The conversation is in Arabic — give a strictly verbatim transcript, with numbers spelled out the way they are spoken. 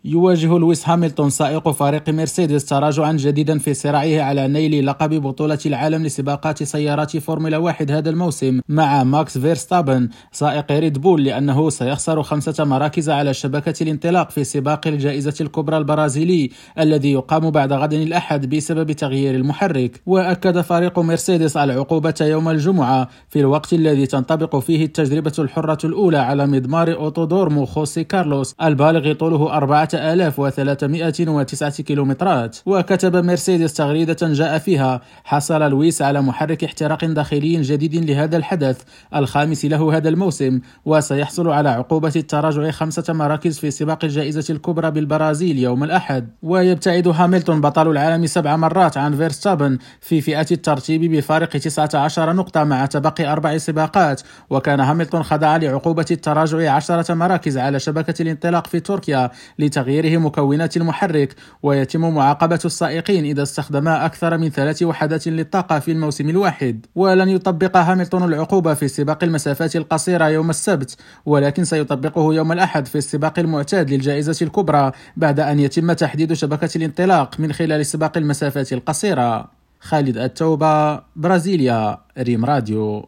يواجه لويس هامilton سائق فريق مرسيدس تراجعا جديدا في صراعه على نيل لقب بطولة العالم لسباقات سيارات فورمولا واحد هذا الموسم مع ماكس فيرستابن سائق ريد بول، لأنه سيخسر خمسة مراكز على شبكة الانطلاق في سباق الجائزة الكبرى البرازيلي الذي يقام بعد غد الأحد بسبب تغيير المحرك. وأكد فريق مرسيدس العقوبة يوم الجمعة في الوقت الذي تنطبق فيه التجربة الحرة الأولى على مضمار أوتودورمو خوسي كارلوس البالغ طوله أربعة آلاف وثلاثمائة وتسعة كيلومترات. وكتب مرسيدس تغريدة جاء فيها: حصل لويس على محرك احتراق داخلي جديد لهذا الحدث الخامس له هذا الموسم، وسيحصل على عقوبة التراجع خمسة مراكز في سباق الجائزة الكبرى بالبرازيل يوم الأحد. ويبتعد هامilton بطل العالم سبع مرات عن فيرستابن في فئة الترتيب بفارق تسعة عشر نقطة مع تبقي أربع سباقات. وكان هامilton خضع لعقوبة التراجع عشرة مراكز على شبكة الانطلاق في تركيا لتغييره مكونات المحرك، ويتم معاقبة السائقين إذا استخدما أكثر من ثلاث وحدات للطاقة في الموسم الواحد. ولن يطبق هامilton العقوبة في سباق المسافات القصيرة يوم السبت، ولكن سيطبقه يوم الأحد في السباق المعتاد للجائزة الكبرى بعد أن يتم تحديد شبكة الانطلاق من خلال سباق المسافات القصيرة. خالد التوبة، برازيليا، ريم راديو.